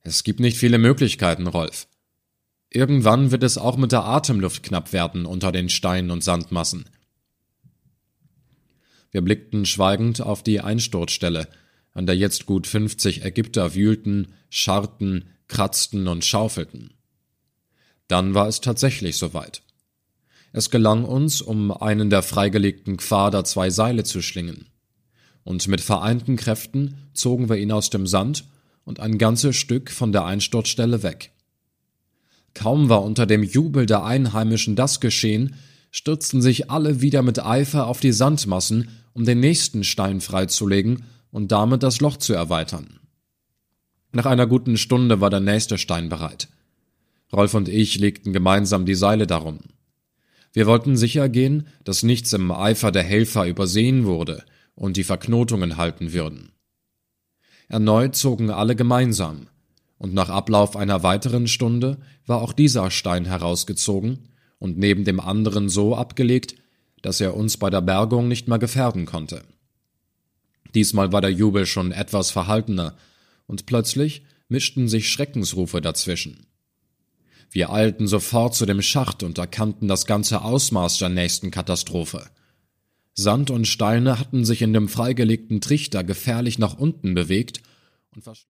Es gibt nicht viele Möglichkeiten, Rolf. Irgendwann wird es auch mit der Atemluft knapp werden unter den Steinen und Sandmassen. Wir blickten schweigend auf die Einsturzstelle, an der jetzt gut 50 Ägypter wühlten, scharrten, kratzten und schaufelten. Dann war es tatsächlich soweit. Es gelang uns, um einen der freigelegten Quader 2 Seile zu schlingen. Und mit vereinten Kräften zogen wir ihn aus dem Sand und ein ganzes Stück von der Einsturzstelle weg. Kaum war unter dem Jubel der Einheimischen das geschehen, stürzten sich alle wieder mit Eifer auf die Sandmassen, um den nächsten Stein freizulegen und damit das Loch zu erweitern. Nach einer guten Stunde war der nächste Stein bereit. Rolf und ich legten gemeinsam die Seile darum. Wir wollten sicher gehen, dass nichts im Eifer der Helfer übersehen wurde und die Verknotungen halten würden. Erneut zogen alle gemeinsam, und nach Ablauf einer weiteren Stunde war auch dieser Stein herausgezogen und neben dem anderen so abgelegt, dass er uns bei der Bergung nicht mehr gefährden konnte. Diesmal war der Jubel schon etwas verhaltener, und plötzlich mischten sich Schreckensrufe dazwischen. Wir eilten sofort zu dem Schacht und erkannten das ganze Ausmaß der nächsten Katastrophe. Sand und Steine hatten sich in dem freigelegten Trichter gefährlich nach unten bewegt und